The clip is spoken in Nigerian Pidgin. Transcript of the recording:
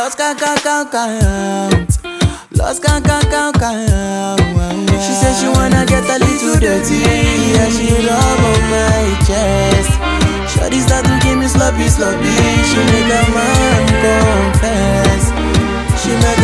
Lost count. Lost count. She said she wanna get a little dirty. Yeah, she rub on my chest. Shawty start to give me sloppy. She make a man confess. She make